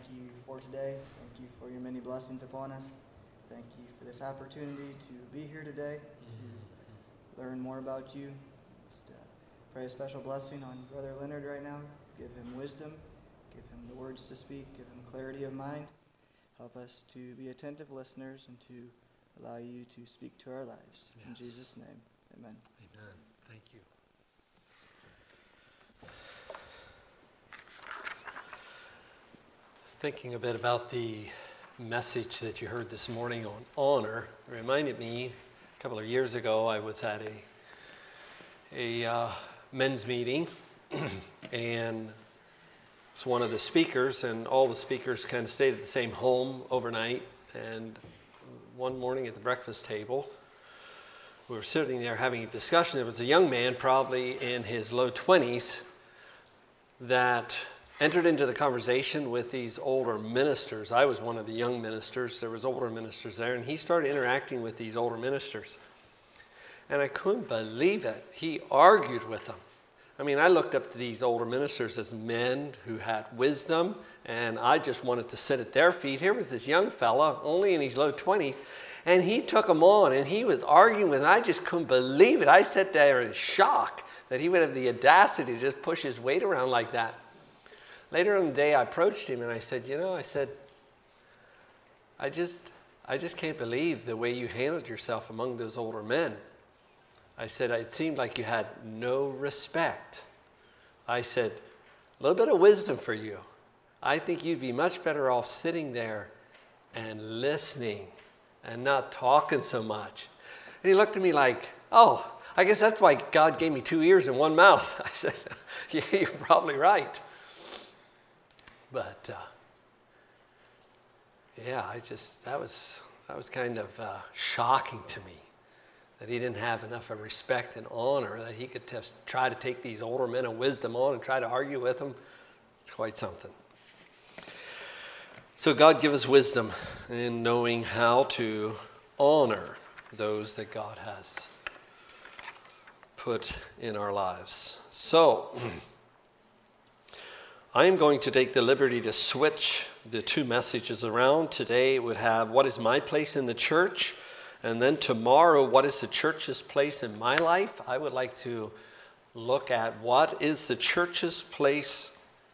you for today. Thank you for your many blessings upon us. Thank you for this opportunity to be here today, to learn more about you. Just pray a special blessing on Brother Leonard right now. Give him wisdom. Give him the words to speak. Give him clarity of mind. Help us to be attentive listeners and to allow you to speak to our lives. Yes. In Jesus' name, amen. Amen. Thank you. I was thinking a bit about the message that you heard this morning on honor. It reminded me, a couple of years ago, I was at a men's meeting, and was one of the speakers, and all the speakers kind of stayed at the same home overnight. And one morning at the breakfast table, we were sitting there having a discussion. There was a young man, probably in his low 20s, that entered into the conversation with these older ministers. I was one of the young ministers. There was older ministers there, and he started interacting with these older ministers. And I couldn't believe it. He argued with them. I mean, I looked up to these older ministers as men who had wisdom, and I just wanted to sit at their feet. Here was this young fella, only in his low 20s, and he took them on, and he was arguing with them. I just couldn't believe it. I sat there in shock that he would have the audacity to just push his weight around like that. Later in the day, I approached him, and I said, I just can't believe the way you handled yourself among those older men. I said, it seemed like you had no respect. I said, a little bit of wisdom for you. I think you'd be much better off sitting there and listening and not talking so much. And he looked at me like, oh, I guess that's why God gave me 2 ears and 1 mouth. I said, yeah, you're probably right. But, that was kind of shocking to me. That he didn't have enough of respect and honor, that he could just try to take these older men of wisdom on and try to argue with them. It's quite something. So God give us wisdom in knowing how to honor those that God has put in our lives. So, I am going to take the liberty to switch the two messages around. Today it would have, what is my place in the church? And then tomorrow, what is the church's place in my life? I would like to look at what is the church's place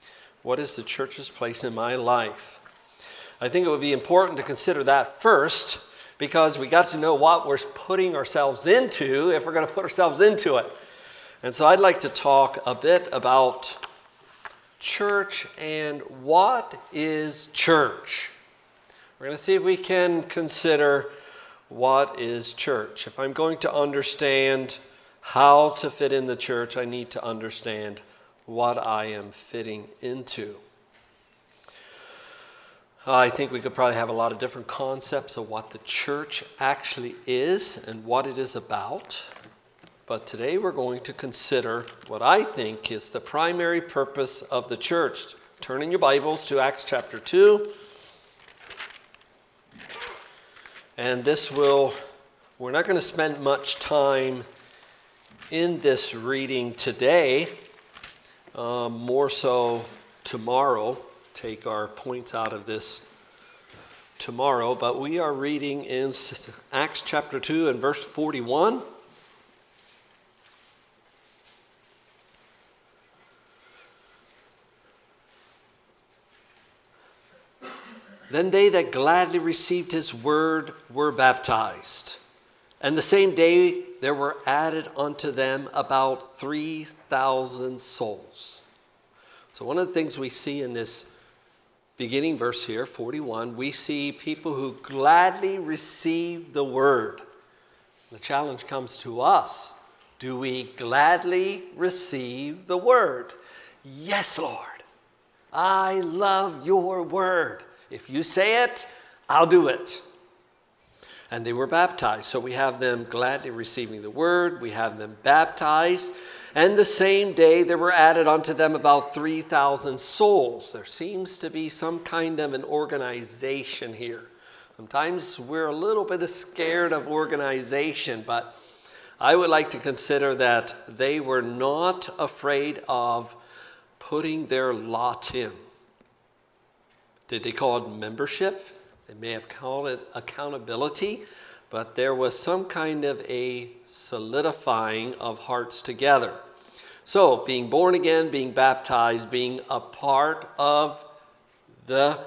in my life. I think it would be important to consider that first, because we got to know what we're putting ourselves into if we're going to put ourselves into it. And so I'd like to talk a bit about church and what is church. We're going to see if we can consider what is church. If I'm going to understand how to fit in the church, I need to understand what I am fitting into. I think we could probably have a lot of different concepts of what the church actually is and what it is about. But today we're going to consider what I think is the primary purpose of the church. Turn in your Bibles to Acts chapter 2. And we're not going to spend much time in this reading today, more so tomorrow. Take our points out of this tomorrow, but we are reading in Acts chapter 2 and verse 41. Then they that gladly received his word were baptized. And the same day there were added unto them about 3,000 souls. So one of the things we see in this beginning verse here, 41, we see people who gladly receive the word. The challenge comes to us. Do we gladly receive the word? Yes, Lord. I love your word. If you say it, I'll do it. And they were baptized. So we have them gladly receiving the word. We have them baptized. And the same day there were added unto them about 3,000 souls. There seems to be some kind of an organization here. Sometimes we're a little bit scared of organization, but I would like to consider that they were not afraid of putting their lot in. Did they call it membership? They may have called it accountability, but there was some kind of a solidifying of hearts together. So, being born again, being baptized, being a part of the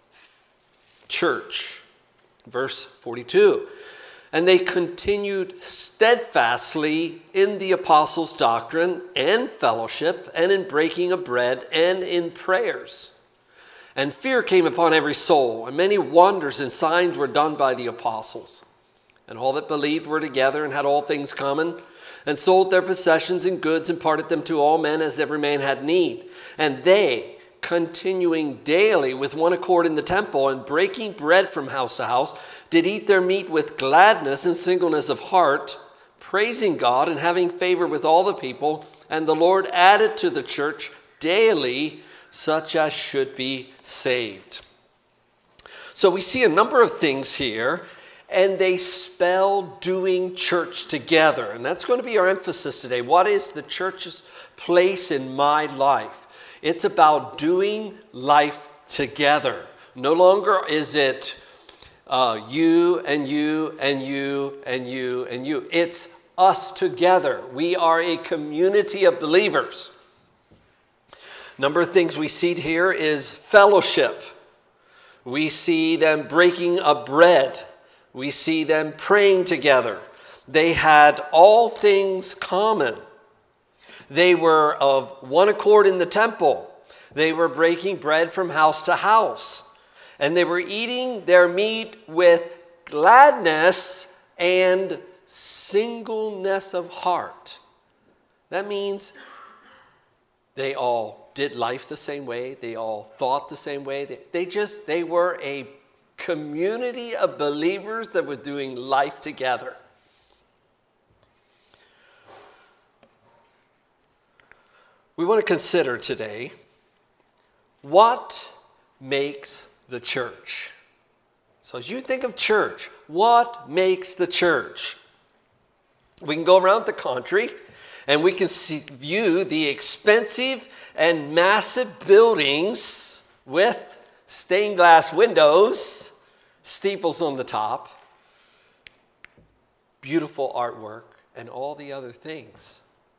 church. Verse 42. And they continued steadfastly in the apostles' doctrine and fellowship, and in breaking of bread, and in prayers. And fear came upon every soul, and many wonders and signs were done by the apostles. And all that believed were together and had all things common, and sold their possessions and goods, and parted them to all men as every man had need. And they, continuing daily with one accord in the temple, and breaking bread from house to house, did eat their meat with gladness and singleness of heart, praising God and having favor with all the people. And the Lord added to the church daily such as should be saved. So we see a number of things here, and they spell doing church together. And that's going to be our emphasis today. What is the church's place in my life? It's about doing life together. No longer is it you and you and you and you and you. It's us together. We are a community of believers. Number of things we see here is fellowship. We see them breaking of bread. We see them praying together. They had all things common. They were of one accord in the temple. They were breaking bread from house to house. And they were eating their meat with gladness and singleness of heart. That means they all did life the same way. They all thought the same way. They were a community of believers that were doing life together. We want to consider today what makes the church. So as you think of church, what makes the church? We can go around the country and we can view the expensive and massive buildings with stained glass windows, steeples on the top, beautiful artwork, and all the other things.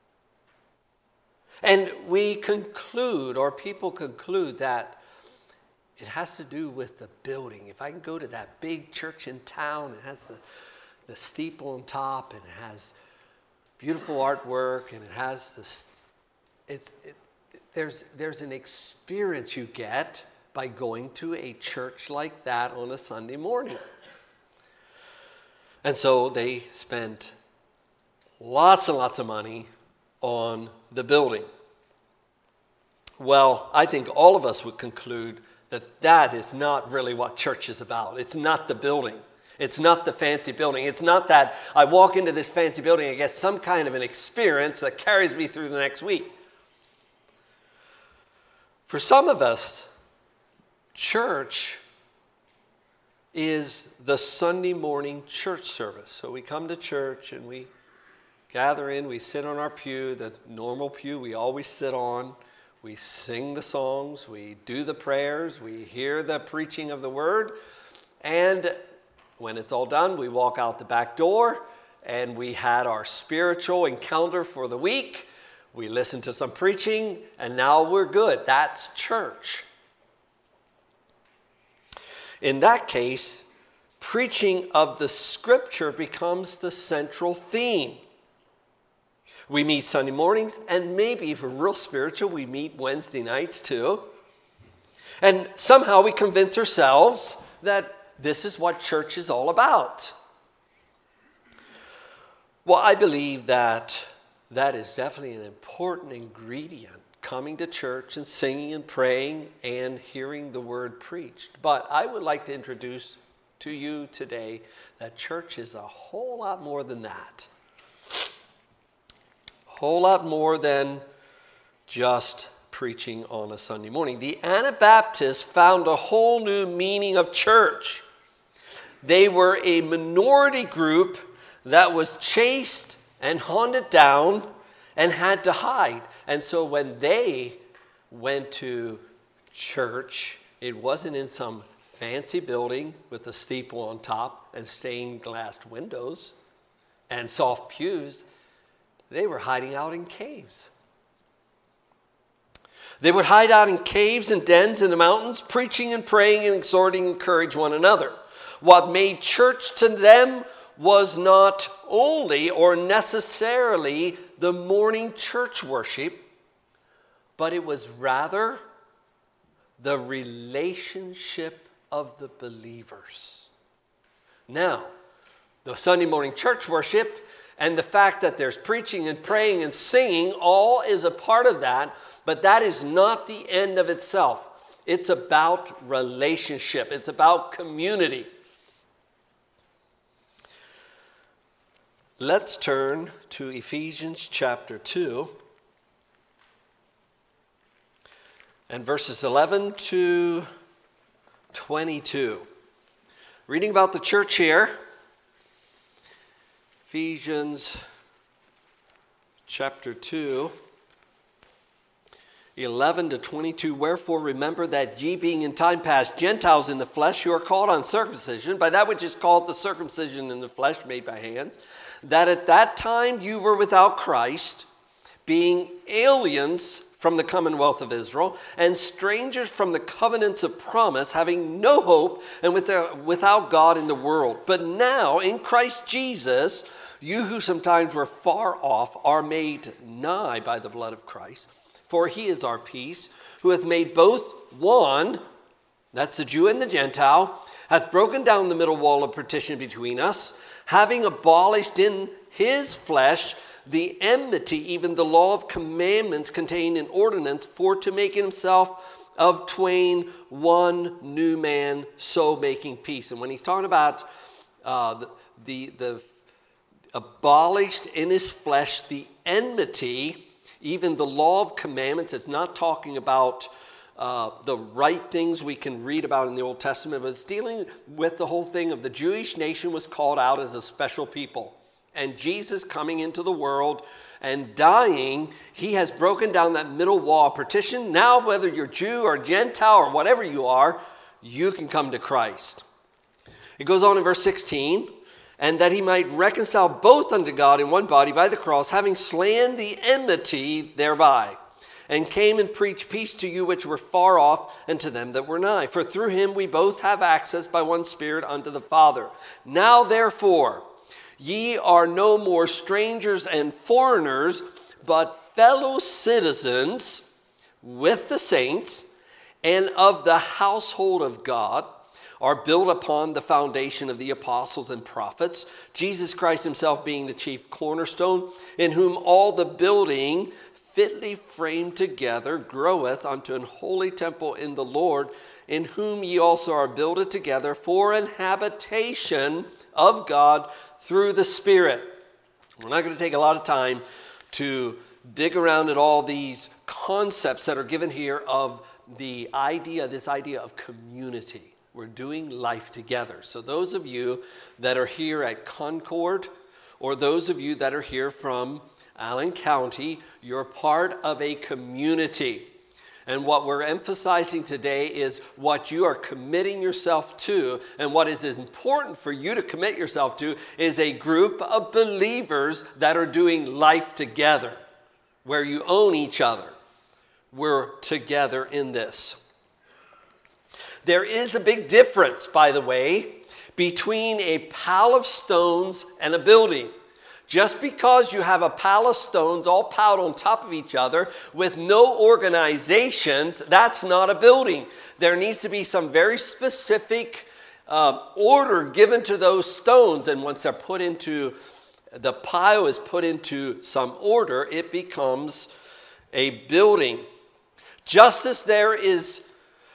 And we conclude, or people conclude, that it has to do with the building. If I can go to that big church in town, it has the steeple on top, and it has beautiful artwork, and it has this. There's an experience you get by going to a church like that on a Sunday morning. And so they spent lots and lots of money on the building. Well, I think all of us would conclude that that is not really what church is about. It's not the building. It's not the fancy building. It's not that I walk into this fancy building and get some kind of an experience that carries me through the next week. For some of us, church is the Sunday morning church service. So we come to church and we gather in, we sit on our pew, the normal pew we always sit on. We sing the songs, we do the prayers, we hear the preaching of the word, and when it's all done, we walk out the back door and we had our spiritual encounter for the week. We listen to some preaching, and now we're good. That's church. In that case, preaching of the scripture becomes the central theme. We meet Sunday mornings, and maybe if we're real spiritual, we meet Wednesday nights too. And somehow we convince ourselves that this is what church is all about. Well, I believe that is definitely an important ingredient, coming to church and singing and praying and hearing the word preached. But I would like to introduce to you today that church is a whole lot more than that. Whole lot more than just preaching on a Sunday morning. The Anabaptists found a whole new meaning of church. They were a minority group that was chased and hunted down and had to hide. And so when they went to church, It wasn't in some fancy building with a steeple on top and stained glass windows and soft pews. They were hiding out in caves. They would hide out in caves and dens in the mountains, preaching and praying and exhorting and encourage one another. What made church to them was not only or necessarily the morning church worship, but it was rather the relationship of the believers. Now, the Sunday morning church worship and the fact that there's preaching and praying and singing, all is a part of that, but that is not the end of itself. It's about relationship. It's about community. Let's turn to Ephesians chapter 2 and verses 11 to 22. Reading about the church here, Ephesians chapter 2, 11 to 22. Wherefore remember that ye being in time past Gentiles in the flesh, you are called uncircumcision, by that which is called the circumcision in the flesh made by hands, that at that time you were without Christ, being aliens from the commonwealth of Israel, and strangers from the covenants of promise, having no hope and without God in the world. But now in Christ Jesus, you who sometimes were far off are made nigh by the blood of Christ. For he is our peace, who hath made both one, that's the Jew and the Gentile, hath broken down the middle wall of partition between us, having abolished in his flesh the enmity, even the law of commandments contained in ordinance, for to make himself of twain one new man, so making peace. And when he's talking about the abolished in his flesh the enmity, even the law of commandments, it's not talking about the right things we can read about in the Old Testament, but it's dealing with the whole thing of the Jewish nation was called out as a special people. And Jesus coming into the world and dying, he has broken down that middle wall of partition. Now, whether you're Jew or Gentile or whatever you are, you can come to Christ. It goes on in verse 16, and that he might reconcile both unto God in one body by the cross, having slain the enmity thereby, and came and preached peace to you which were far off, and to them that were nigh. For through him we both have access by one Spirit unto the Father. Now therefore, ye are no more strangers and foreigners, but fellow citizens with the saints, and of the household of God, are built upon the foundation of the apostles and prophets, Jesus Christ himself being the chief cornerstone, in whom all the building fitly framed together groweth unto an holy temple in the Lord, in whom ye also are builded together for an habitation of God through the Spirit. We're not going to take a lot of time to dig around at all these concepts that are given here of this idea of community. We're doing life together. So those of you that are here at Concord, or those of you that are here from Allen County, you're part of a community. And what we're emphasizing today is what you are committing yourself to, and what is important for you to commit yourself to is a group of believers that are doing life together, where you own each other. We're together in this. There is a big difference, by the way, between a pile of stones and a building. Just because you have a pile of stones all piled on top of each other with no organizations, that's not a building. There needs to be some very specific order given to those stones. And once they're put into, the pile is put into some order, it becomes a building. Just as there is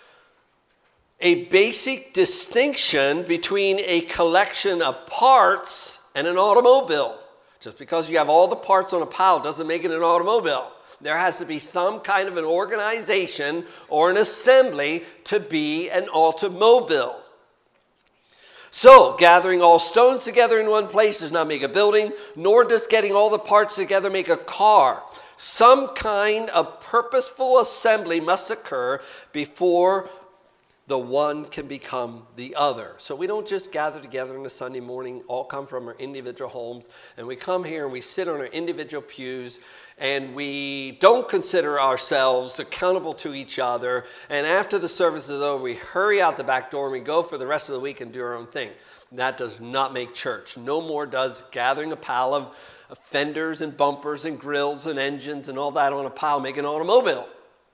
a basic distinction between a collection of parts and an automobile. Just because you have all the parts on a pile doesn't make it an automobile. There has to be some kind of an organization or an assembly to be an automobile. So, gathering all stones together in one place does not make a building, nor does getting all the parts together make a car. Some kind of purposeful assembly must occur before the one can become the other. So we don't just gather together on a Sunday morning, all come from our individual homes, and we come here and we sit on our individual pews, and we don't consider ourselves accountable to each other, and after the service is over, we hurry out the back door and we go for the rest of the week and do our own thing. That does not make church. No more does gathering a pile of fenders and bumpers and grills and engines and all that on a pile make an automobile.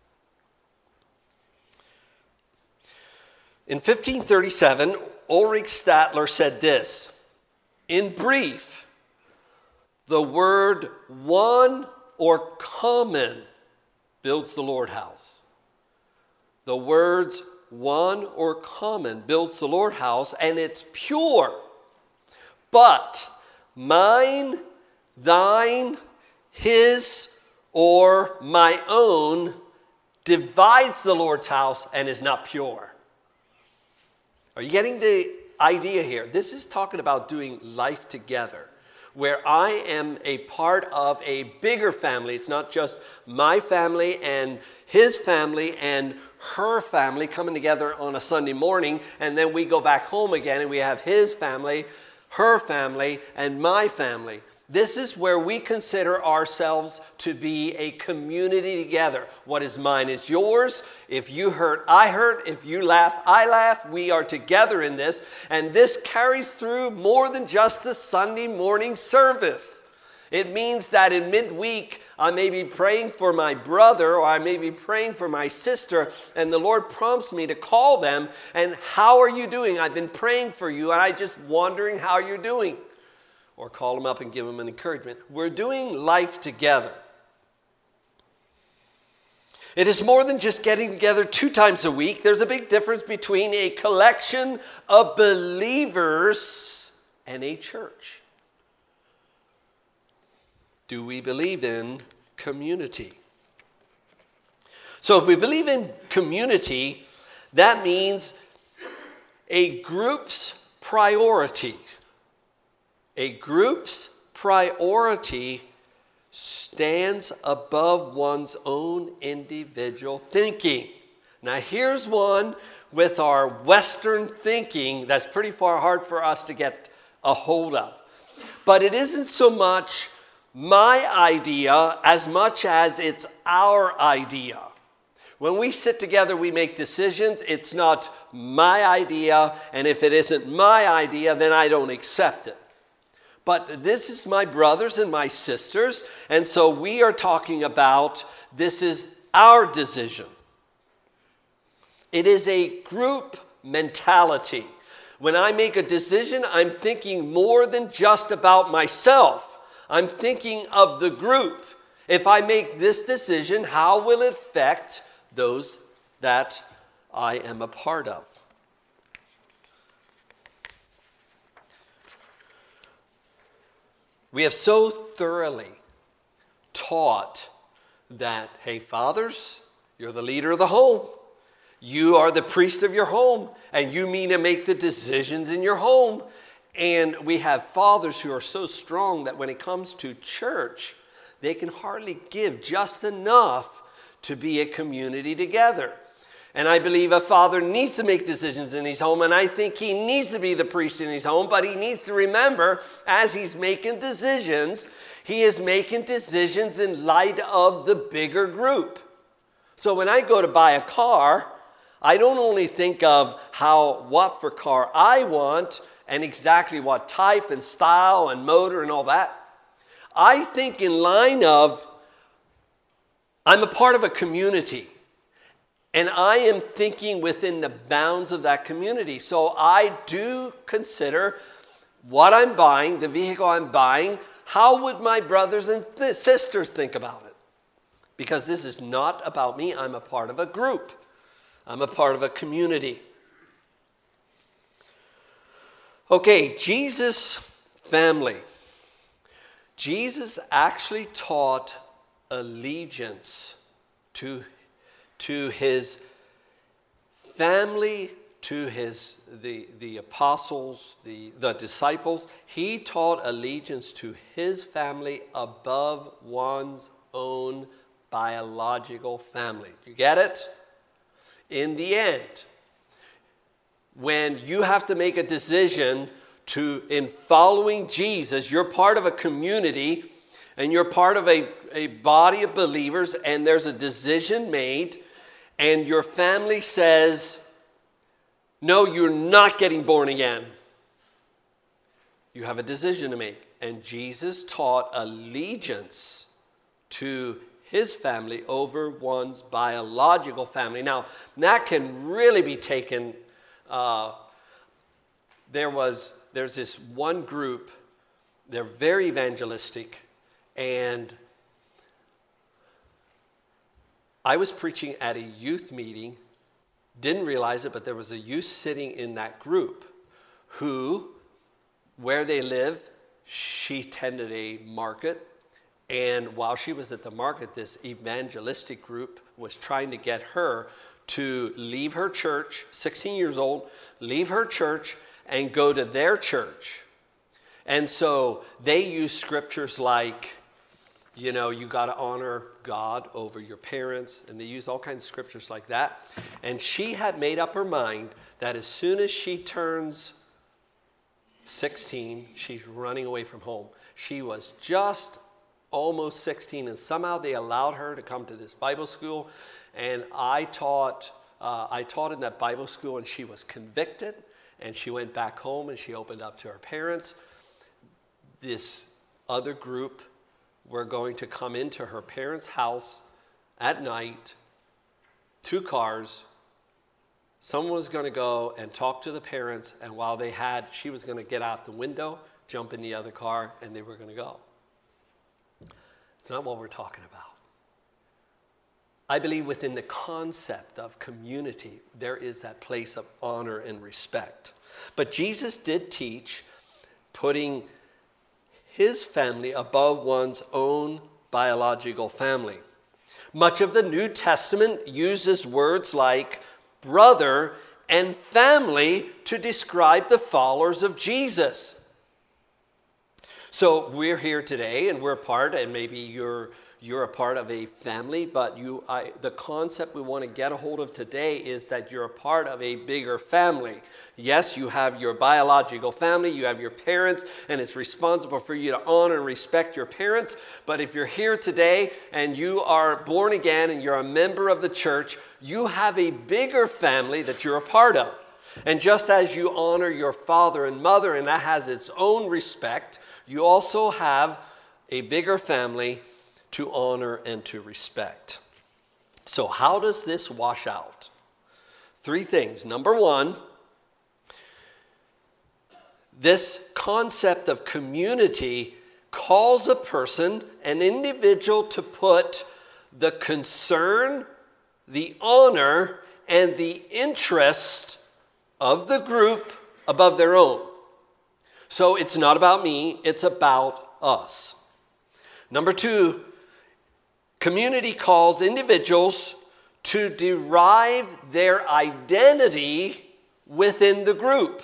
In 1537, Ulrich Stadler said this: in brief, the word one or common builds the Lord house. The words one or common builds the Lord house, and it's pure. But mine, thine, his, or my own divides the Lord's house and is not pure. Are you getting the idea here? This is talking about doing life together, where I am a part of a bigger family. It's not just my family and his family and her family coming together on a Sunday morning, and then we go back home again and we have his family, her family, and my family. This is where we consider ourselves to be a community together. What is mine is yours. If you hurt, I hurt. If you laugh, I laugh. We are together in this. And this carries through more than just the Sunday morning service. It means that in midweek, I may be praying for my brother, or I may be praying for my sister, and the Lord prompts me to call them. And how are you doing? I've been praying for you, and I'm just wondering how you're doing. Or call them up and give them an encouragement. We're doing life together. It is more than just getting together 2 times a week. There's a big difference between a collection of believers and a church. Do we believe in community? So if we believe in community, that means a group's priority. A group's priority stands above one's own individual thinking. Now here's one with our Western thinking that's pretty far hard for us to get a hold of. But it isn't so much my idea as much as it's our idea. When we sit together, we make decisions. It's not my idea, and if it isn't my idea, then I don't accept it. But this is my brothers and my sisters, and so we are talking about this is our decision. It is a group mentality. When I make a decision, I'm thinking more than just about myself. I'm thinking of the group. If I make this decision, how will it affect those that I am a part of? We have so thoroughly taught that, hey, fathers, you're the leader of the home. You are the priest of your home, and you mean to make the decisions in your home. And we have fathers who are so strong that when it comes to church, they can hardly give just enough to be a community together. And I believe a father needs to make decisions in his home, and I think he needs to be the priest in his home, but he needs to remember, as he's making decisions, he is making decisions in light of the bigger group. So when I go to buy a car, I don't only think of what for car I want and exactly what type and style and motor and all that. I think in line of, I'm a part of a community. And I am thinking within the bounds of that community. So I do consider what I'm buying, the vehicle I'm buying, how would my brothers and sisters think about it? Because this is not about me. I'm a part of a group. I'm a part of a community. Okay, Jesus' family. Jesus actually taught allegiance to his family, to the apostles, the disciples. He taught allegiance to his family above one's own biological family. You get it? In the end, when you have to make a decision in following Jesus. You're part of a community and you're part of a body of believers, and there's a decision made, and your family says, no, you're not getting born again. You have a decision to make. And Jesus taught allegiance to his family over one's biological family. Now, that can really be taken. There's this one group, they're very evangelistic, and I was preaching at a youth meeting, didn't realize it, but there was a youth sitting in that group who, where they live, she tended a market. And while she was at the market, this evangelistic group was trying to get her to leave her church, 16 years old, leave her church and go to their church. And so they use scriptures like, you got to honor God over your parents. And they use all kinds of scriptures like that. And she had made up her mind that as soon as she turns 16, she's running away from home. She was just almost 16, and somehow they allowed her to come to this Bible school. And I taught in that Bible school, and she was convicted, and she went back home and she opened up to her parents. This other group were going to come into her parents' house at night, 2 cars. Someone was going to go and talk to the parents, and while she was going to get out the window, jump in the other car, and they were going to go. It's not what we're talking about. I believe within the concept of community, there is that place of honor and respect. But Jesus did teach putting his family above one's own biological family. Much of the New Testament uses words like brother and family to describe the followers of Jesus. So we're here today, and we're a part, and maybe you're a part of a family, but the concept we want to get a hold of today is that you're a part of a bigger family. Yes, you have your biological family, you have your parents, and it's responsible for you to honor and respect your parents. But if you're here today and you are born again and you're a member of the church, you have a bigger family that you're a part of. And just as you honor your father and mother, and that has its own respect, you also have a bigger family to honor and to respect. So how does this wash out? 3 things. Number 1, this concept of community calls a person, an individual, to put the concern, the honor, and the interest of the group above their own. So it's not about me, it's about us. Number 2, community calls individuals to derive their identity within the group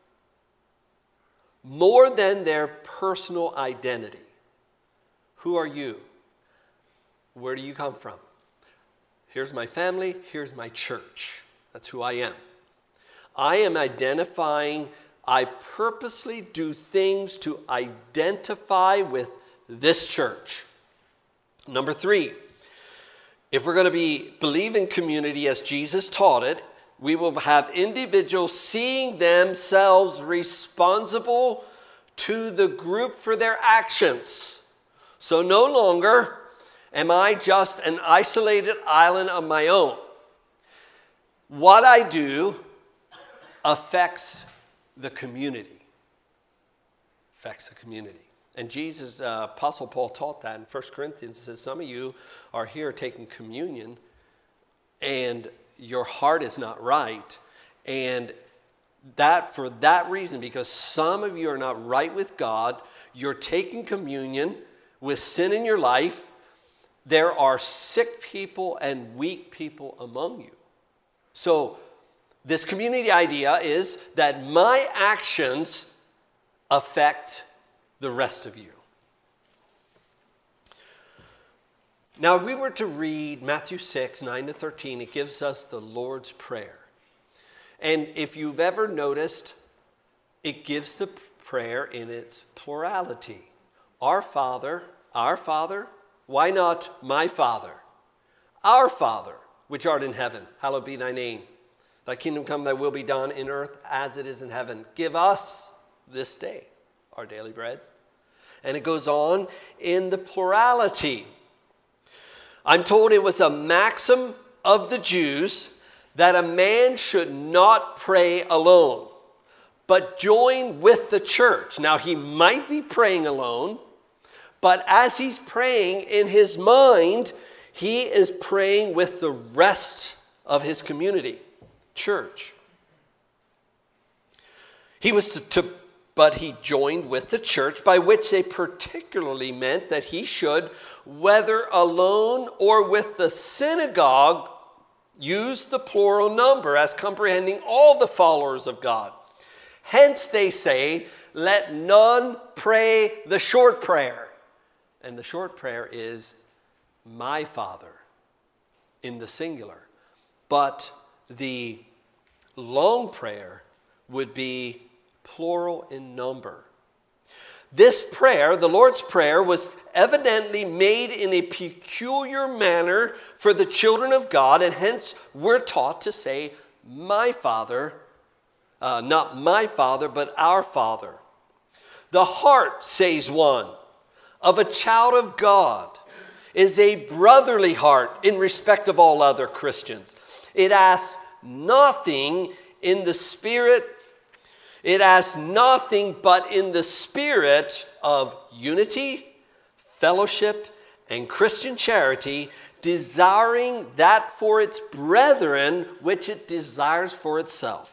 more than their personal identity. Who are you? Where do you come from? Here's my family, here's my church. That's who I am. I am identifying, I purposely do things to identify with this church. Number 3, if we're going to believe in community as Jesus taught it, we will have individuals seeing themselves responsible to the group for their actions. So no longer am I just an isolated island of my own. What I do affects the community. Affects the community. And Jesus, Apostle Paul taught that in 1 Corinthians. He says, some of you are here taking communion and your heart is not right. And that for that reason, because some of you are not right with God, you're taking communion with sin in your life. There are sick people and weak people among you. So this community idea is that my actions affect the rest of you. Now, if we were to read Matthew 6, 9 to 13, it gives us the Lord's Prayer. And if you've ever noticed, it gives the prayer in its plurality. Our Father, why not my Father? Our Father, which art in heaven, hallowed be thy name. Thy kingdom come, thy will be done in earth as it is in heaven. Give us this day our daily bread. And it goes on in the plurality. I'm told it was a maxim of the Jews that a man should not pray alone, but join with the church. Now, he might be praying alone, but as he's praying in his mind, he is praying with the rest of his community, church. But he joined with the church, by which they particularly meant that he should, whether alone or with the synagogue, use the plural number as comprehending all the followers of God. Hence they say, let none pray the short prayer. And the short prayer is, my Father, in the singular. But the long prayer would be plural in number. This prayer, the Lord's Prayer, was evidently made in a peculiar manner for the children of God, and hence we're taught to say, my Father, not my Father, but our Father. The heart, says one, of a child of God is a brotherly heart in respect of all other Christians. It asks nothing in the spirit. It asks nothing but in the spirit of unity, fellowship, and Christian charity, desiring that for its brethren which it desires for itself.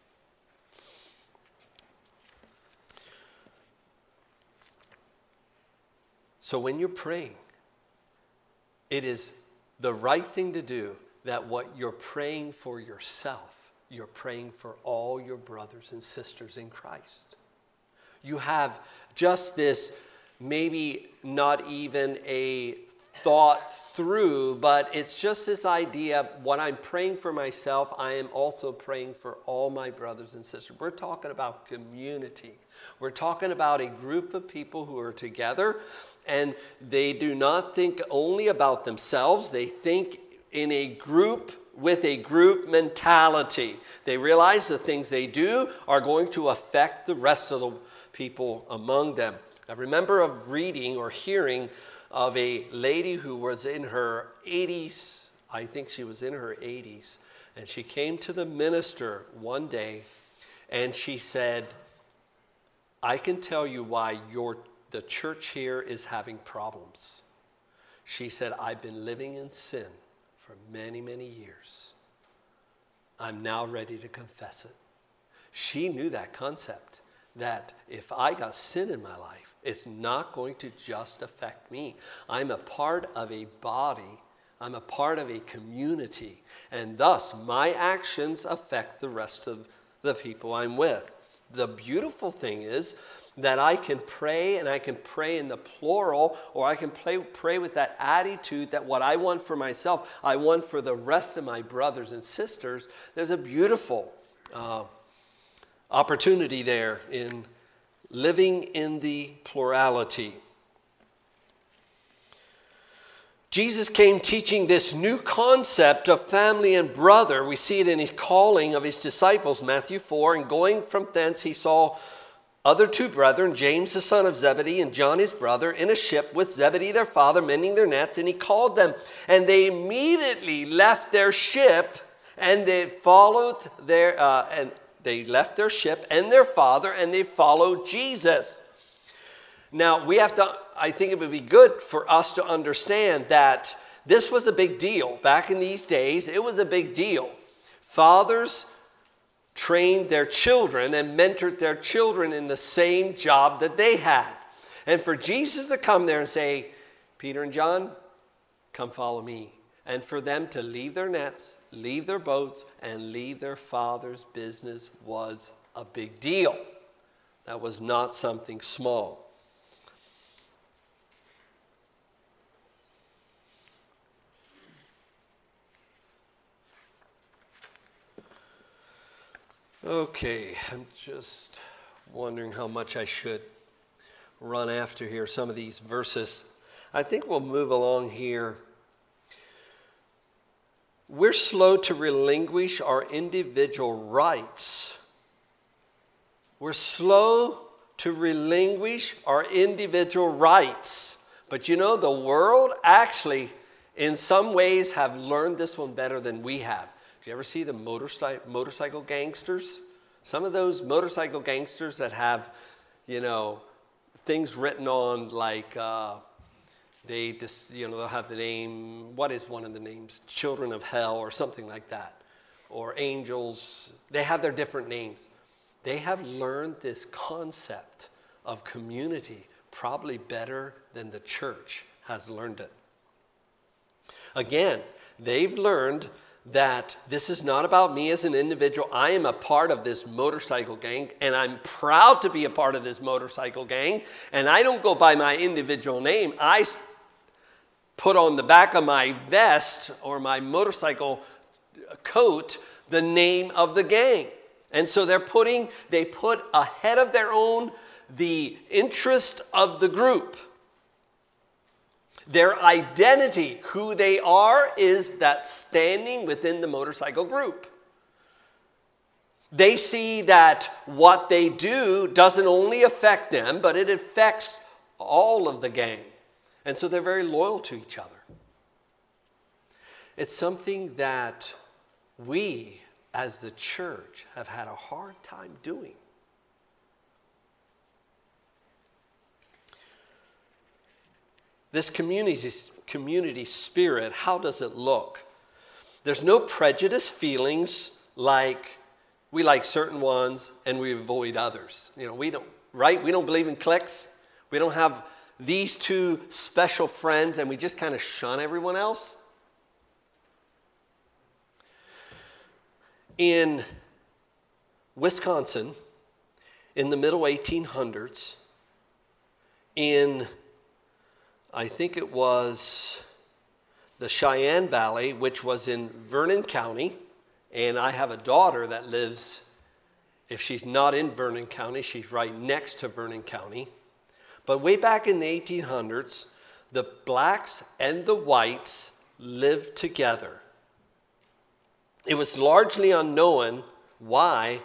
So when you're praying, it is the right thing to do that what you're praying for yourself, you're praying for all your brothers and sisters in Christ. You have just this, maybe not even a thought through, but it's just this idea, what I'm praying for myself, I am also praying for all my brothers and sisters. We're talking about community. We're talking about a group of people who are together, and they do not think only about themselves. They think in a group with a group mentality. They realize the things they do are going to affect the rest of the people among them. I remember of reading or hearing of a lady who was in her 80s. I think she was in her 80s. And she came to the minister one day and she said, I can tell you why the church here is having problems. She said, I've been living in sin for many, many years. I'm now ready to confess it. She knew that concept, that if I got sin in my life, it's not going to just affect me. I'm a part of a body. I'm a part of a community. And thus, my actions affect the rest of the people I'm with. The beautiful thing is that I can pray, and I can pray in the plural, or I can pray with that attitude that what I want for myself, I want for the rest of my brothers and sisters. There's a beautiful opportunity there in living in the plurality. Jesus came teaching this new concept of family and brother. We see it in his calling of his disciples, Matthew 4. And going from thence, he saw other two brethren, James the son of Zebedee and John his brother, in a ship with Zebedee their father, mending their nets. And he called them. And they immediately left their ship, and they followed they left their ship and their father, and they followed Jesus. Now, I think it would be good for us to understand that this was a big deal. Back in these days, it was a big deal. Fathers trained their children and mentored their children in the same job that they had. And for Jesus to come there and say, Peter and John, come follow me. And for them to leave their nets, leave their boats, and leave their father's business was a big deal. That was not something small. Okay, I'm just wondering how much I should run after here, some of these verses. I think we'll move along here. We're slow to relinquish our individual rights. We're slow to relinquish our individual rights. But you know, the world actually, in some ways, have learned this one better than we have. Do you ever see the motorcycle gangsters? Some of those motorcycle gangsters that have, things written on like they'll have the name, what is one of the names? Children of Hell or something like that. Or angels. They have their different names. They have learned this concept of community probably better than the church has learned it. Again, they've learned that this is not about me as an individual. I am a part of this motorcycle gang, and I'm proud to be a part of this motorcycle gang. And I don't go by my individual name. I put on the back of my vest or my motorcycle coat the name of the gang. And so they put ahead of their own the interest of the group. Their identity, who they are, is that standing within the motorcycle group. They see that what they do doesn't only affect them, but it affects all of the gang. And so they're very loyal to each other. It's something that we, as the church, have had a hard time doing. This community spirit, how does it look? There's no prejudice feelings like we like certain ones and we avoid others. We don't believe in cliques. We don't have these two special friends and we just kind of shun everyone else. In Wisconsin, in the middle 1800s, I think it was the Cheyenne Valley, which was in Vernon County, and I have a daughter that lives, if she's not in Vernon County, she's right next to Vernon County. But way back in the 1800s, the blacks and the whites lived together. It was largely unknown why.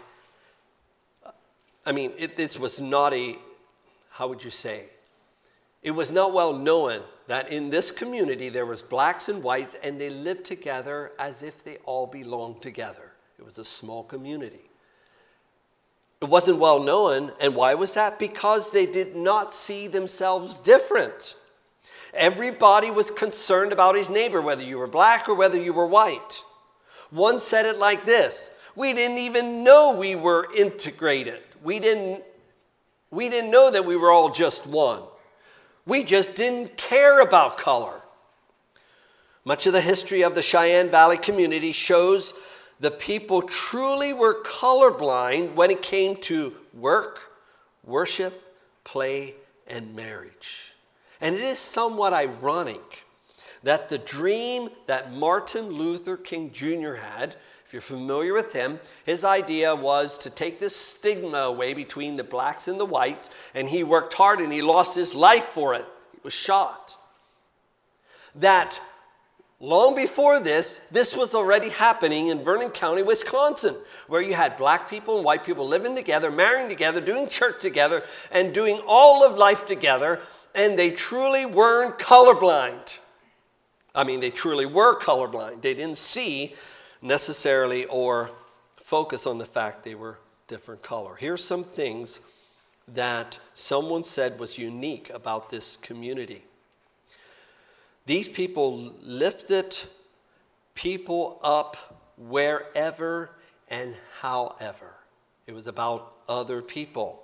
This was not how would you say? It was not well known that in this community there was blacks and whites and they lived together as if they all belonged together. It was a small community. It wasn't well known, and why was that? Because they did not see themselves different. Everybody was concerned about his neighbor, whether you were black or whether you were white. One said it like this: we didn't even know we were integrated. We didn't know that we were all just one. We just didn't care about color. Much of the history of the Cheyenne Valley community shows the people truly were colorblind when it came to work, worship, play, and marriage. And it is somewhat ironic that the dream that Martin Luther King Jr. had, if you're familiar with him, his idea was to take this stigma away between the blacks and the whites, and he worked hard and he lost his life for it. He was shot. That long before this was already happening in Vernon County, Wisconsin, where you had black people and white people living together, marrying together, doing church together, and doing all of life together, and they truly weren't colorblind. They truly were colorblind. They didn't see necessarily or focus on the fact they were different color. Here's some things that someone said was unique about this community. These people lifted people up wherever and however. It was about other people.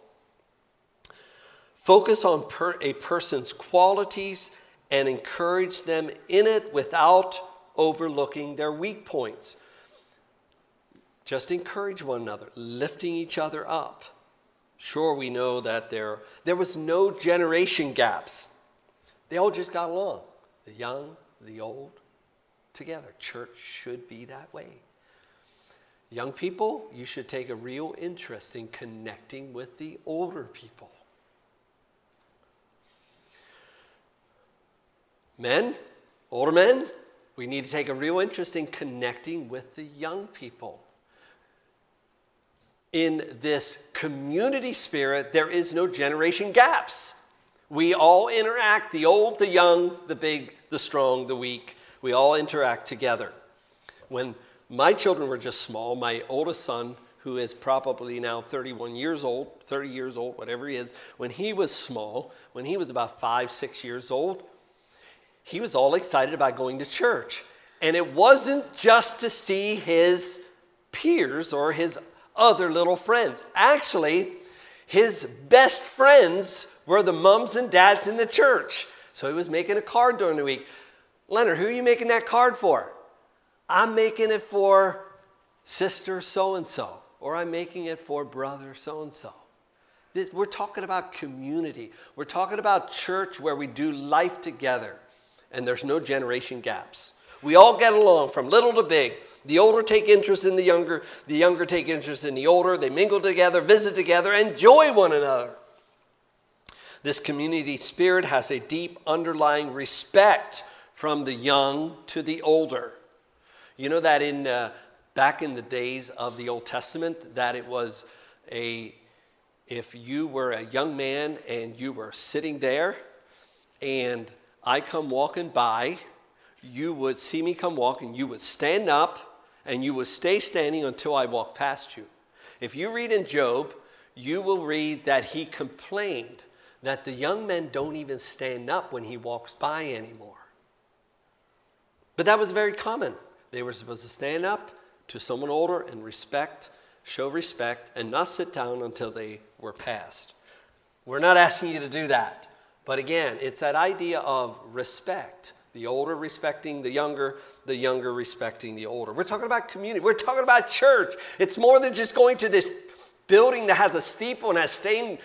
Focus on a person's qualities and encourage them in it without overlooking their weak points. Just encourage one another, lifting each other up. Sure, we know that there was no generation gaps. They all just got along. The young, the old, together. Church should be that way. Young people, you should take a real interest in connecting with the older people. Men, older men, we need to take a real interest in connecting with the young people. In this community spirit, there is no generation gaps. We all interact, the old, the young, the big, the strong, the weak. We all interact together. When my children were just small, my oldest son, who is probably now 30 years old, whatever he is, when he was small, when he was about 5, 6 years old, he was all excited about going to church. And it wasn't just to see his peers or his other little friends. Actually, his best friends were the mums and dads in the church. So he was making a card during the week. Leonard, who are you making that card for? I'm making it for sister so-and-so, or I'm making it for brother so-and-so. We're talking about community. We're talking about church where we do life together, and there's no generation gaps. We all get along from little to big. The older take interest in the younger take interest in the older. They mingle together, visit together, enjoy one another. This community spirit has a deep underlying respect from the young to the older. You know that back in the days of the Old Testament, that it was if you were a young man and you were sitting there and I come walking by, you would see me come walk and you would stand up and you would stay standing until I walk past you. If you read in Job, you will read that he complained that the young men don't even stand up when he walks by anymore. But that was very common. They were supposed to stand up to someone older and show respect, and not sit down until they were passed. We're not asking you to do that. But again, it's that idea of respect. The older respecting the younger respecting the older. We're talking about community. We're talking about church. It's more than just going to this building that has a steeple and has stained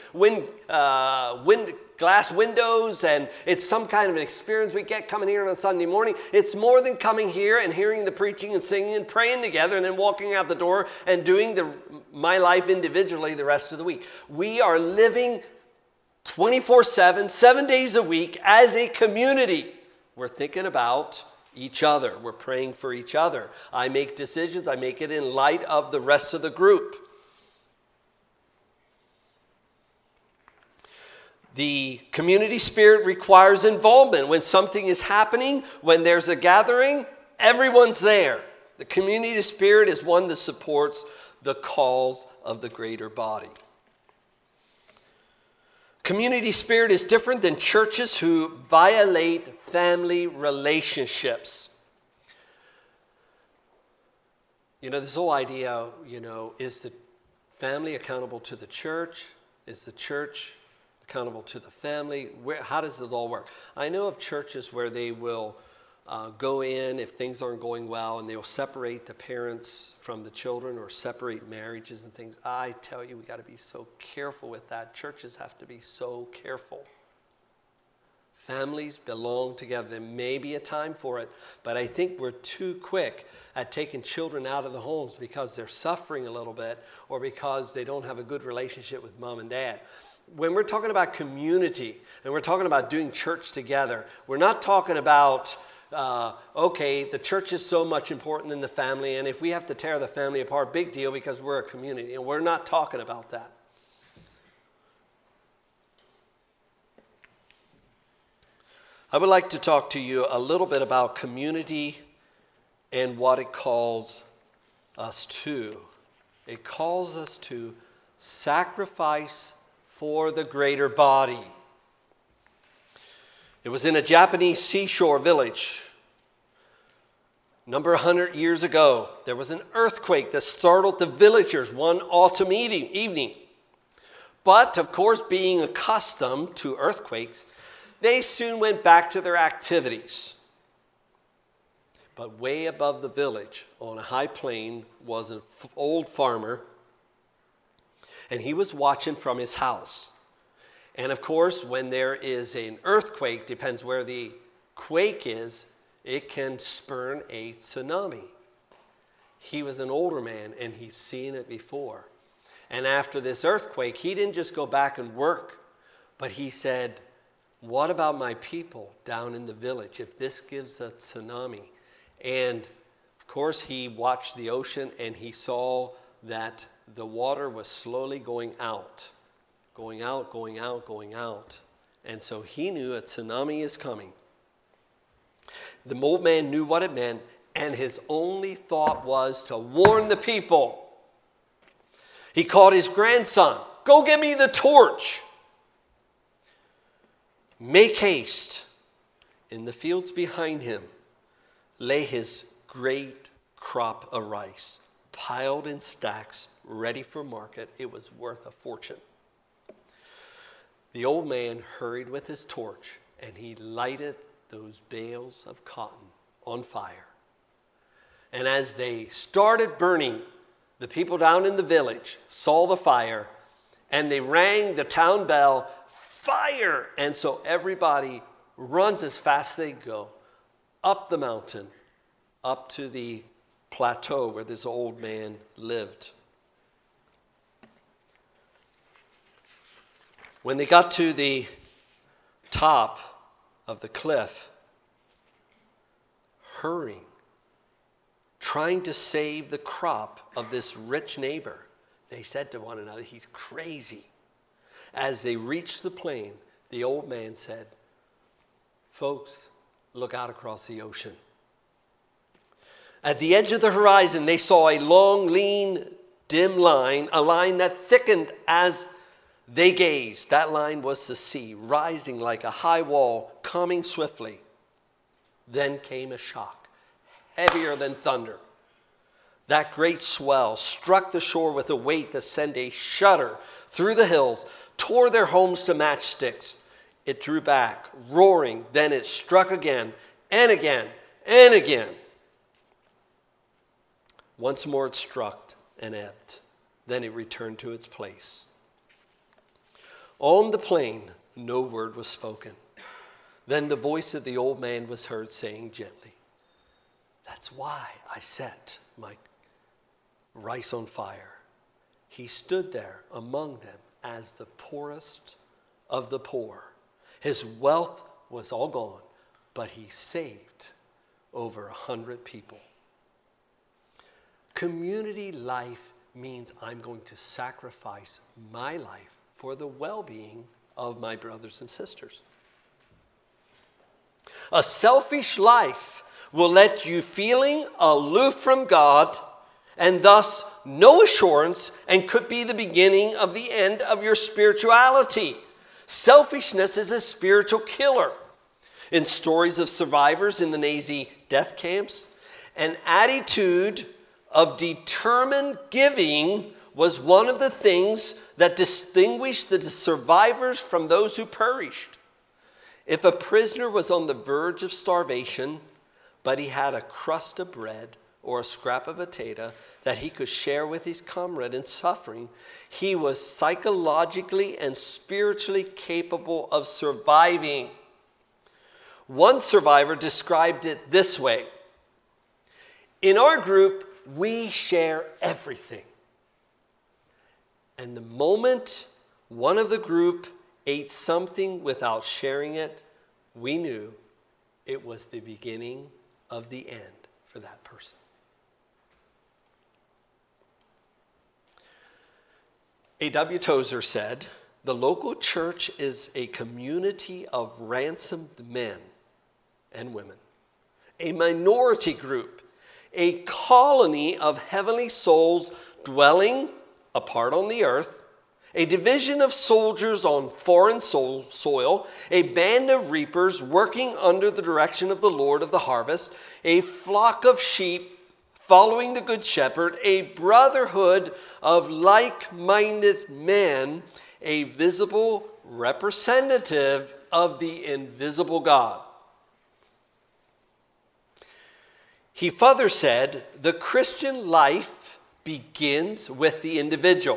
glass windows, and it's some kind of an experience we get coming here on a Sunday morning. It's more than coming here and hearing the preaching and singing and praying together and then walking out the door and doing my life individually the rest of the week. We are living 24/7, 7 days a week as a community. We're thinking about each other. We're praying for each other. I make decisions. I make it in light of the rest of the group. The community spirit requires involvement. When something is happening, when there's a gathering, everyone's there. The community spirit is one that supports the cause of the greater body. Community spirit is different than churches who violate family relationships. This whole idea, is the family accountable to the church? Is the church accountable to the family? How does it all work? I know of churches where they will go in if things aren't going well, and they'll separate the parents from the children or separate marriages and things. I tell you, we got to be so careful with that. Churches have to be so careful. Families belong together. There may be a time for it, but I think we're too quick at taking children out of the homes because they're suffering a little bit or because they don't have a good relationship with mom and dad. When we're talking about community and we're talking about doing church together, we're not talking about, the church is so much important than the family, and if we have to tear the family apart, big deal because we're a community. And we're not talking about that. I would like to talk to you a little bit about community and what it calls us to. It calls us to sacrifice for the greater body. It was in a Japanese seashore village. Number 100 years ago, there was an earthquake that startled the villagers one autumn evening. But, of course, being accustomed to earthquakes, they soon went back to their activities. But way above the village, on a high plain, was an old farmer, and he was watching from his house. And of course, when there is an earthquake, depends where the quake is, it can spurn a tsunami. he was an older man and he's seen it before. And after this earthquake, he didn't just go back and work, but he said, what about my people down in the village if this gives a tsunami? And of course, he watched the ocean and he saw that the water was slowly going out. Going out, going out, going out. And so he knew a tsunami is coming. The old man knew what it meant, and his only thought was to warn the people. He called his grandson, go get me the torch. Make haste. In the fields behind him lay his great crop of rice, piled in stacks, ready for market. It was worth a fortune. The old man hurried with his torch, and he lighted those bales of cotton on fire. And as they started burning, the people down in the village saw the fire, and they rang the town bell, fire! And so everybody runs as fast as they go up the mountain, up to the plateau where this old man lived. When they got to the top of the cliff, hurrying, trying to save the crop of this rich neighbor, they said to one another, he's crazy. As they reached the plain, the old man said, folks, look out across the ocean. At the edge of the horizon, they saw a long, lean, dim line, a line that thickened as they gazed. That line was the sea, rising like a high wall, coming swiftly. Then came a shock, heavier than thunder. That great swell struck the shore with a weight that sent a shudder through the hills, tore their homes to matchsticks. It drew back, roaring. Then it struck again and again and again. Once more it struck and ebbed. Then it returned to its place. On the plain, no word was spoken. Then the voice of the old man was heard saying gently, that's why I set my rice on fire. He stood there among them as the poorest of the poor. His wealth was all gone, but he saved over 100 people. Community life means I'm going to sacrifice my life for the well-being of my brothers and sisters. A selfish life will let you feeling aloof from God and thus no assurance, and could be the beginning of the end of your spirituality. Selfishness is a spiritual killer. In stories of survivors in the Nazi death camps, an attitude of determined giving was one of the things that distinguished the survivors from those who perished. If a prisoner was on the verge of starvation, but he had a crust of bread or a scrap of potato that he could share with his comrade in suffering, he was psychologically and spiritually capable of surviving. One survivor described it this way: in our group, we share everything. And the moment one of the group ate something without sharing it, we knew it was the beginning of the end for that person. A.W. Tozer said, the local church is a community of ransomed men and women, a minority group, a colony of heavenly souls dwelling apart on the earth, a division of soldiers on foreign soil, a band of reapers working under the direction of the Lord of the harvest, a flock of sheep following the Good Shepherd, a brotherhood of like-minded men, a visible representative of the invisible God. He further said, the Christian life begins with the individual.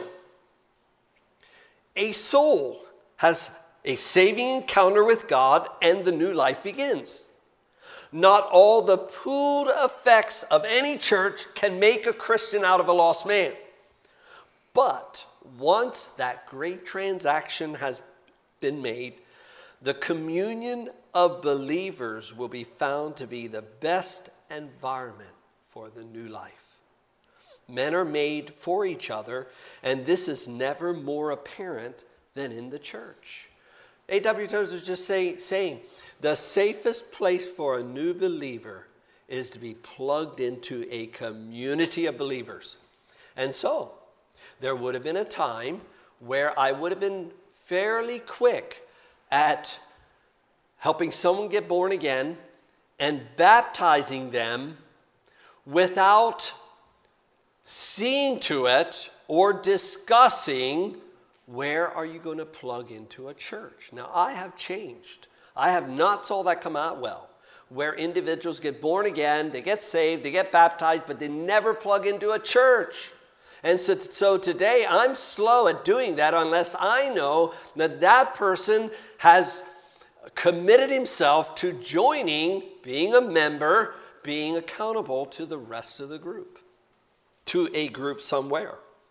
A soul has a saving encounter with God and the new life begins. Not all the pooled effects of any church can make a Christian out of a lost man. But once that great transaction has been made, the communion of believers will be found to be the best environment for the new life. Men are made for each other, and this is never more apparent than in the church. A.W. Tozer is just saying, the safest place for a new believer is to be plugged into a community of believers. And so, there would have been a time where I would have been fairly quick at helping someone get born again and baptizing them without seeing to it or discussing where are you going to plug into a church. Now, I have changed. I have not saw that come out well, where individuals get born again, they get saved, they get baptized, but they never plug into a church. And so today, I'm slow at doing that unless I know that that person has committed himself to joining, being a member, being accountable to the rest of the group, to a group somewhere.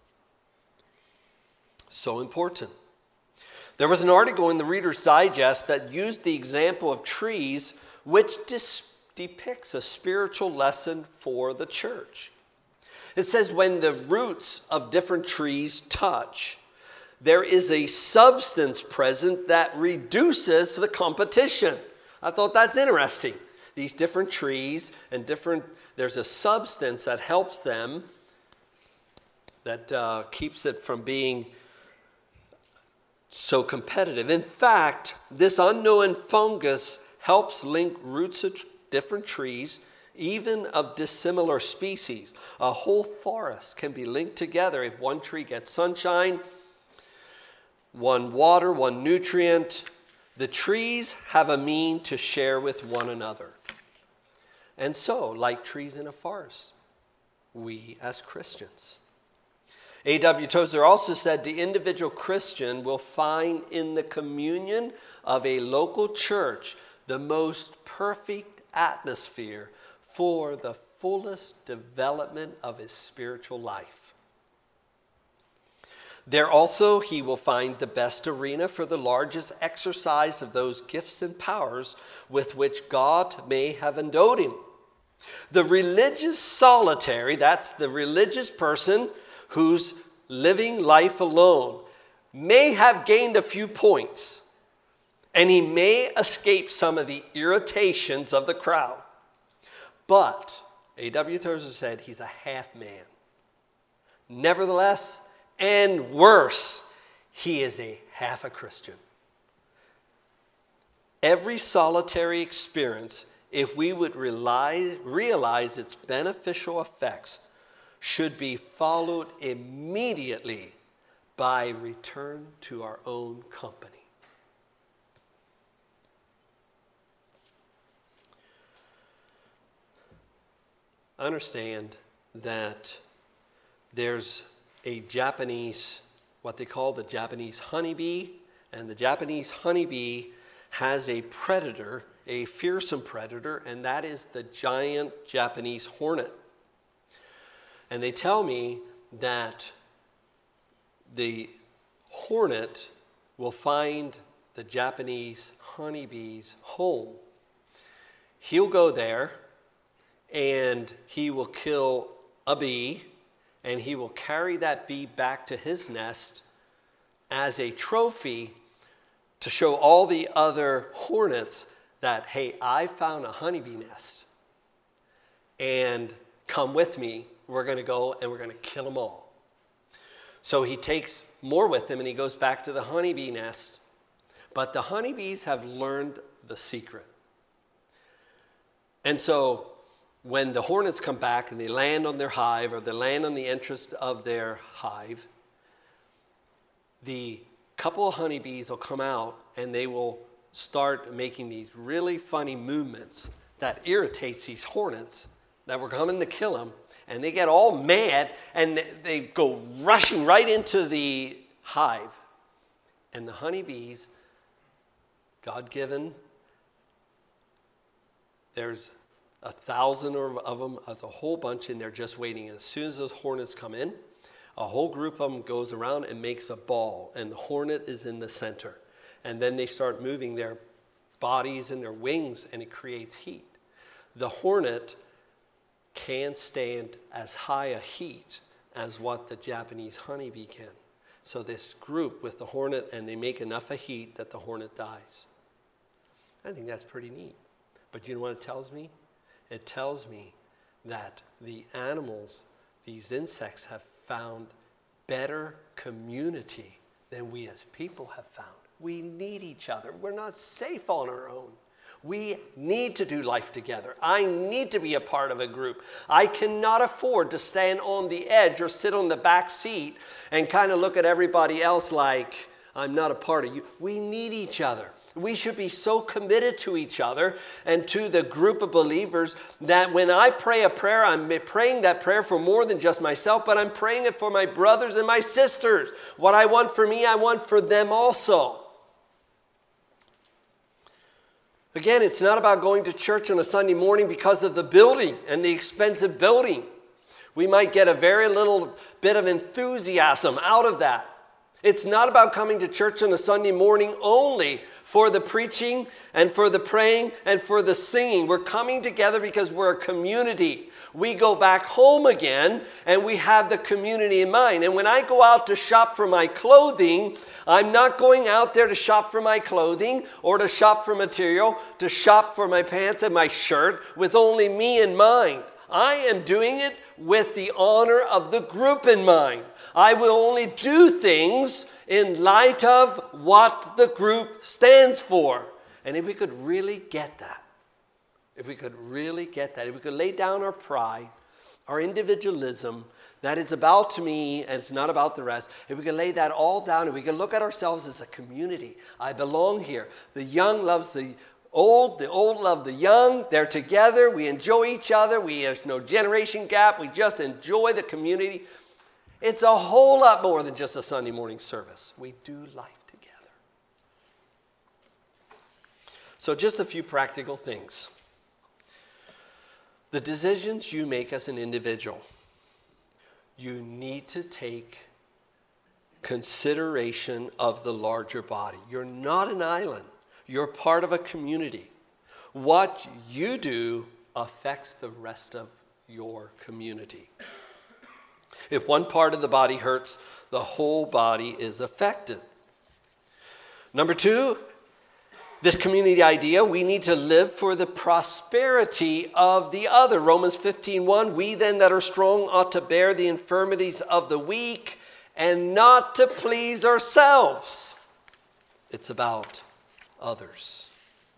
So important. There was an article in the Reader's Digest that used the example of trees, which depicts a spiritual lesson for the church. It says when the roots of different trees touch, there is a substance present that reduces the competition. I thought that's interesting. These different trees and there's a substance that helps them, that keeps it from being so competitive. In fact, this unknown fungus helps link roots of different trees, even of dissimilar species. A whole forest can be linked together if one tree gets sunshine, one water, one nutrient. The trees have a mean to share with one another. And so, like trees in a forest, we as Christians. A.W. Tozer also said the individual Christian will find in the communion of a local church the most perfect atmosphere for the fullest development of his spiritual life. There also he will find the best arena for the largest exercise of those gifts and powers with which God may have endowed him. The religious solitary, that's the religious person who's living life alone, may have gained a few points, and he may escape some of the irritations of the crowd. But A.W. Tozer said he's a half man. Nevertheless, and worse, he is a half a Christian. Every solitary experience, if we would realize its beneficial effects, should be followed immediately by return to our own company. Understand that there's a Japanese, what they call the Japanese honeybee, and the Japanese honeybee has a predator, a fearsome predator, and that is the giant Japanese hornet. And they tell me that the hornet will find the Japanese honeybee's home. He'll go there and he will kill a bee, and he will carry that bee back to his nest as a trophy to show all the other hornets that, hey, I found a honeybee nest, and come with me. We're going to go and we're going to kill them all. So he takes more with him and he goes back to the honeybee nest. But the honeybees have learned the secret. And so when the hornets come back and they land on their hive, or they land on the entrance of their hive, the couple of honeybees will come out and they will start making these really funny movements that irritates these hornets that were coming to kill them. And they get all mad and they go rushing right into the hive. And the honeybees, God-given, There's 1,000 of them, as a whole bunch, and they're just waiting. And as soon as those hornets come in, a whole group of them goes around and makes a ball, and the hornet is in the center. And then they start moving their bodies and their wings, and it creates heat. The hornet can stand as high a heat as what the Japanese honeybee can. So this group with the hornet, and they make enough of heat that the hornet dies. I think that's pretty neat. But you know what it tells me? It tells me that the animals, these insects, have found better community than we as people have found. We need each other. We're not safe on our own. We need to do life together. I need to be a part of a group. I cannot afford to stand on the edge or sit on the back seat and kind of look at everybody else like I'm not a part of you. We need each other. We should be so committed to each other and to the group of believers that when I pray a prayer, I'm praying that prayer for more than just myself, but I'm praying it for my brothers and my sisters. What I want for me, I want for them also. Again, it's not about going to church on a Sunday morning because of the building and the expensive building. We might get a very little bit of enthusiasm out of that. It's not about coming to church on a Sunday morning only for the preaching and for the praying and for the singing. We're coming together because we're a community. We go back home again and we have the community in mind. And when I go out to shop for my clothing, I'm not going out there to shop for my clothing or to shop for material, to shop for my pants and my shirt with only me in mind. I am doing it with the honor of the group in mind. I will only do things in light of what the group stands for. And if we could really get that, if we could lay down our pride, our individualism, that it's about me and it's not about the rest, if we could lay that all down and we could look at ourselves as a community. I belong here. The young loves the old love the young. They're together. We enjoy each other. There's no generation gap. We just enjoy the community. It's a whole lot more than just a Sunday morning service. We do life together. So just a few practical things. The decisions you make as an individual, you need to take consideration of the larger body. You're not an island. You're part of a community. What you do affects the rest of your community. If one part of the body hurts, the whole body is affected. Number two, this community idea, we need to live for the prosperity of the other. Romans 15:1, we then that are strong ought to bear the infirmities of the weak and not to please ourselves. It's about others.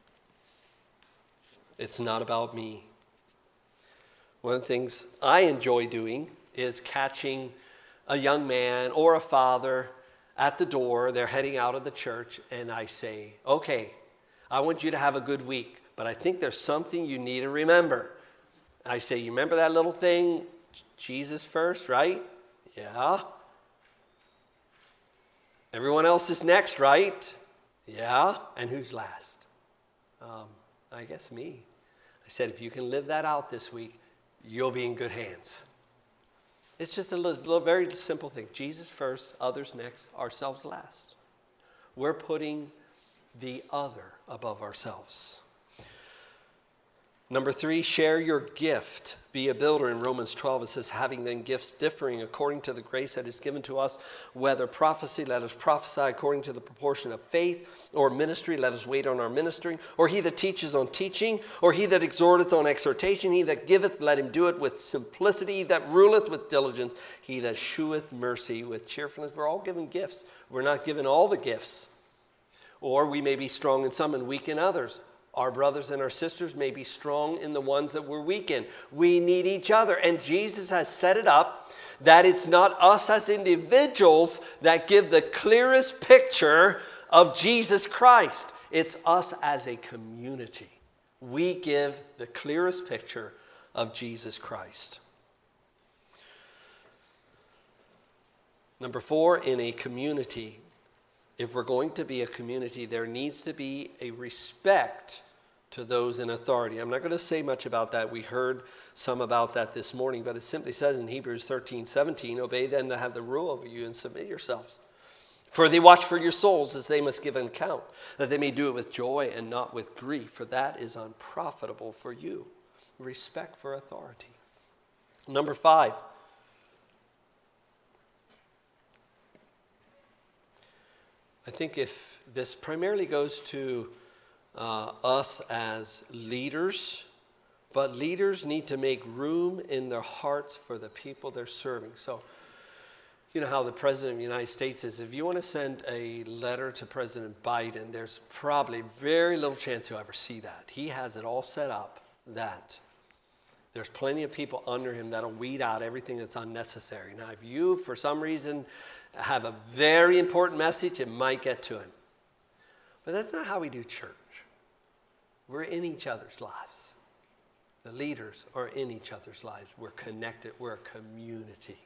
It's not about me. One of the things I enjoy doing is catching a young man or a father at the door. They're heading out of the church, and I say, okay, I want you to have a good week, but I think there's something you need to remember. I say, you remember that little thing, Jesus first, right? Yeah. Everyone else is next, right? Yeah. And who's last? I guess me. I said, if you can live that out this week, you'll be in good hands. It's just a little very simple thing. Jesus first, others next, ourselves last. We're putting the other above ourselves. Number three, share your gift. Be a builder. In Romans 12, it says, having then gifts differing according to the grace that is given to us, whether prophecy, let us prophesy according to the proportion of faith, or ministry, let us wait on our ministering, or he that teaches on teaching, or he that exhorteth on exhortation, he that giveth, let him do it with simplicity, he that ruleth with diligence, he that sheweth mercy with cheerfulness. We're all given gifts. We're not given all the gifts. Or we may be strong in some and weak in others. Our brothers and our sisters may be strong in the ones that we're weak in. We need each other. And Jesus has set it up that it's not us as individuals that give the clearest picture of Jesus Christ. It's us as a community. We give the clearest picture of Jesus Christ. Number four, in a community, if we're going to be a community, there needs to be a respect to those in authority. I'm not going to say much about that. We heard some about that this morning, but it simply says in Hebrews 13:17, obey them that have the rule over you and submit yourselves. For they watch for your souls as they must give an account, that they may do it with joy and not with grief, for that is unprofitable for you. Respect for authority. Number 5. I think if this primarily goes to us as leaders, but leaders need to make room in their hearts for the people they're serving. So, you know how the President of the United States is. If you want to send a letter to President Biden, there's probably very little chance you'll ever see that. He has it all set up that there's plenty of people under him that'll weed out everything that's unnecessary. Now, if you, for some reason, have a very important message, it might get to him. But that's not how we do church. We're in each other's lives. The leaders are in each other's lives. We're connected. We're a community.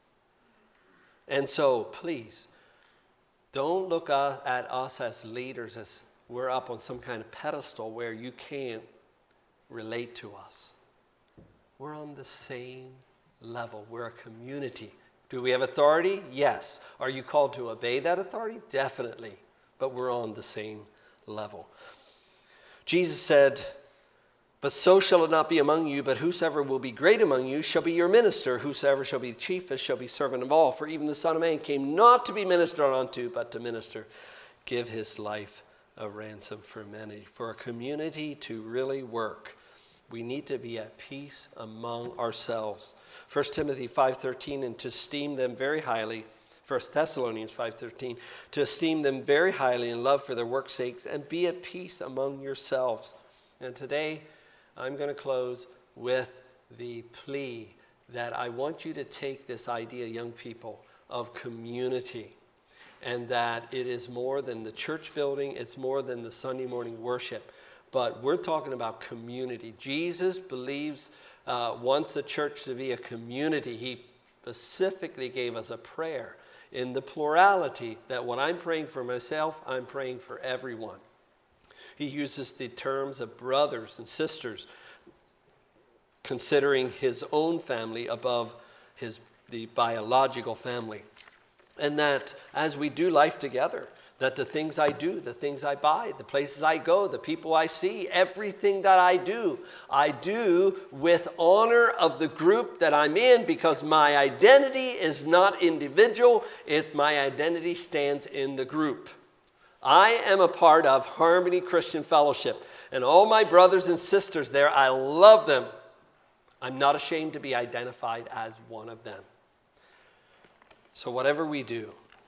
And so, please, don't look at us as leaders as we're up on some kind of pedestal where you can't relate to us. We're on the same level. We're a community. Do we have authority? Yes. Are you called to obey that authority? Definitely. But we're on the same level. Jesus said, but so shall it not be among you, but whosoever will be great among you shall be your minister. Whosoever shall be the chiefest shall be servant of all. For even the Son of Man came not to be ministered unto, but to minister, give his life a ransom for many. For a community to really work, we need to be at peace among ourselves. 1 Timothy 5:13, and to esteem them very highly. 1 Thessalonians 5:13, to esteem them very highly in love for their work's sakes, and be at peace among yourselves. And today, I'm going to close with the plea that I want you to take this idea, young people, of community, and that it is more than the church building, it's more than the Sunday morning worship, but we're talking about community. Jesus wants the church to be a community. He specifically gave us a prayer in the plurality that when I'm praying for myself, I'm praying for everyone. He uses the terms of brothers and sisters, considering his own family above the biological family. And that as we do life together, that the things I do, the things I buy, the places I go, the people I see, everything that I do with honor of the group that I'm in, because my identity is not individual. My identity stands in the group. I am a part of Harmony Christian Fellowship. And all my brothers and sisters there, I love them. I'm not ashamed to be identified as one of them. So whatever we do,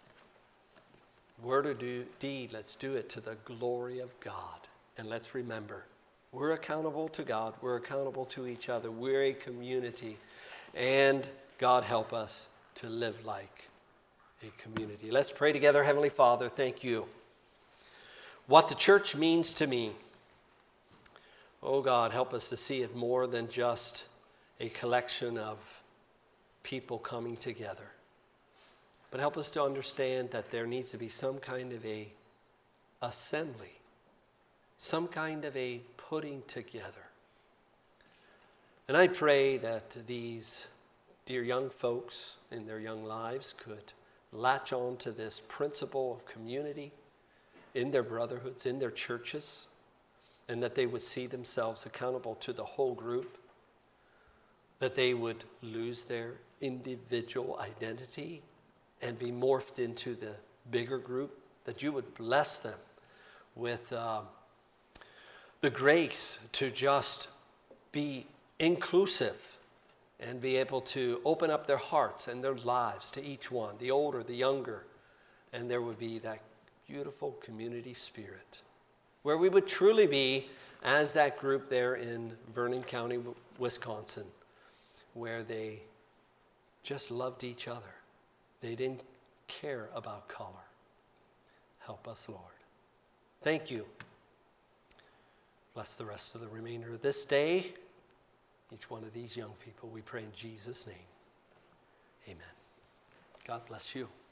word or deed, let's do it to the glory of God. And let's remember, we're accountable to God. We're accountable to each other. We're a community. And God help us to live like a community. Let's pray together. Heavenly Father, thank you. What the church means to me. Oh God, help us to see it more than just a collection of people coming together. But help us to understand that there needs to be some kind of a assembly, some kind of a putting together. And I pray that these dear young folks in their young lives could latch on to this principle of community in their brotherhoods, in their churches, and that they would see themselves accountable to the whole group, that they would lose their individual identity and be morphed into the bigger group, that you would bless them with the grace to just be inclusive and be able to open up their hearts and their lives to each one, the older, the younger, and there would be that beautiful community spirit where we would truly be as that group there in Vernon County, Wisconsin, where they just loved each other. They didn't care about color. Help us, Lord. Thank you. Bless the rest of the remainder of this day. Each one of these young people, we pray in Jesus' name. Amen. God bless you.